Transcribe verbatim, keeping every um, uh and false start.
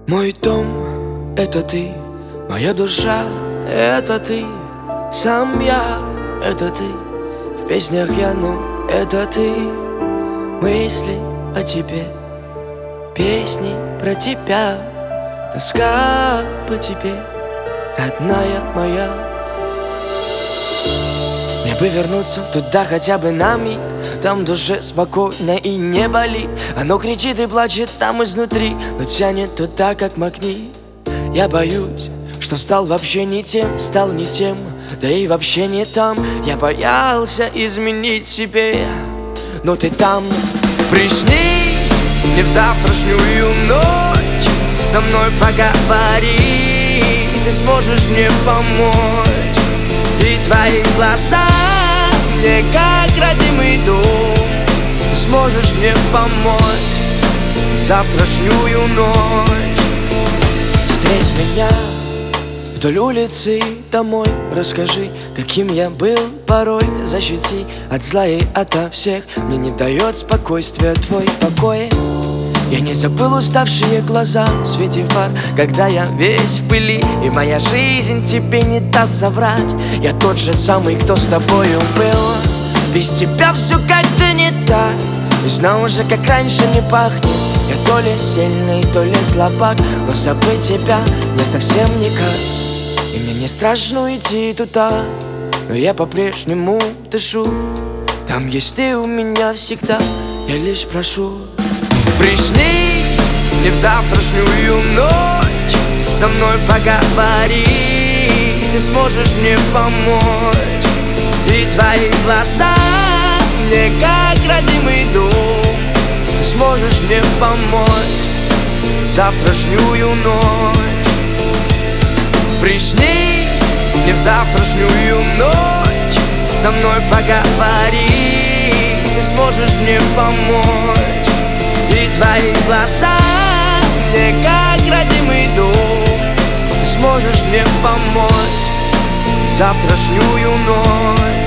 Мой дом — это ты, моя душа — это ты, сам я — это ты, в песнях я, ну, это ты. Мысли о тебе, песни про тебя, тоска по тебе, родная моя. Мне бы вернуться туда хотя бы на миг, там в душе спокойно и не болит. Оно кричит и плачет там изнутри, но тянет туда, как магнит. Я боюсь, что стал вообще не тем, стал не тем, да и вообще не там. Я боялся изменить себе, но ты там. Приснись мне в завтрашнюю ночь, со мной поговори, ты сможешь мне помочь. И твои глаза мне как родимый дом, ты сможешь мне помочь в завтрашнюю ночь. Встреть меня вдоль улицы домой, расскажи, каким я был порой. Защити от зла и ото всех, мне не дает спокойствия твой покой. Я не забыл уставшие глаза в свете фар, когда я весь в пыли, и моя жизнь тебе не даст соврать. Я тот же самый, кто с тобою был. Без тебя все как-то не так, и снова же как раньше не пахнет. Я то ли сильный, то ли слабак, но забыть тебя мне совсем никак. И мне не страшно уйти туда, но я по-прежнему дышу. Там есть ты у меня всегда, я лишь прошу. Приснись мне в завтрашнюю ночь, со мной поговори, ты сможешь мне помочь. И твои глаза мне как родимый дом, ты сможешь мне помочь в завтрашнюю ночь. Приснись мне в завтрашнюю ночь, со мной поговори, ты сможешь мне помочь. И твои глаза мне как родимый дом, ты сможешь мне помочь в завтрашнюю ночь.